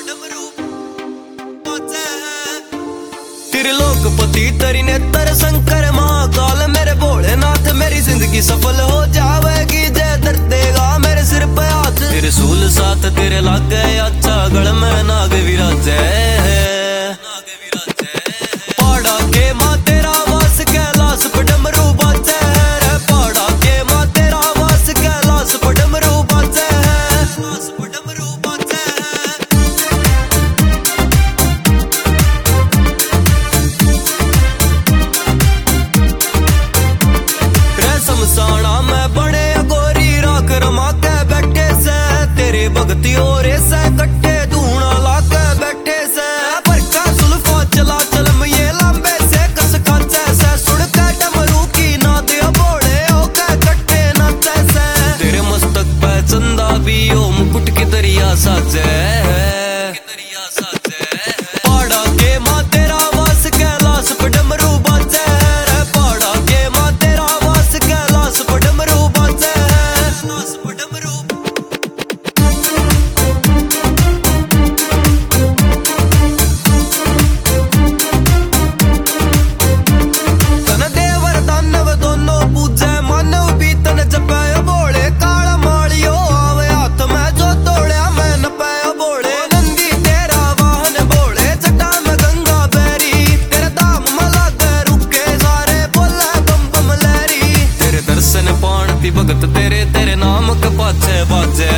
त्रिलोकपति तरी नेत्र शंकर महाकाल मेरे भोलेनाथ मेरी जिंदगी सफल हो जावेगी जय दर देगा मेरे सिर पे हाथ तेरे सूल साथ तेरे लागे अच्छा गल में नाग विराजे पहाड़ा के माँ तेरा वास कैलाश पे डमरू बाजे है पहाड़ा के माँ तेरा वास कैलाश पे डमरू बाजे शमशाना में बड़े अगोरी राख रमा के बैठे से तेरे भक्ति और से कट्टे धूणा ला के बैठे से पर का सुल्फा चला चलम ये लंबे से कस खाचे से सुन के डमरू की नाद बोले हो के कट्टे नाचे से तेरे मस्तक पे चंदा भी ओ मुकुट की दरिया साजे पहाड़ा के माँ तेरा वास कैलाश पे डमरू बाजे पहाड़ा के माँ तेरा वास कैलाश पे डमरू बाजे तन देवर दानव दोनों पूजे मानव भी तन जपे बोले काला मालियो आवे हाथ में जो तोड़या मैं न पे बोले नंदी तेरा वाहन बोले जटा में गंगा बैरी तेरे दाम मला दे रुके सारे बोले बम बम लहरी तेरे दर्शन पान ती भगत तेरे तेरे नाम के पाछे बाजे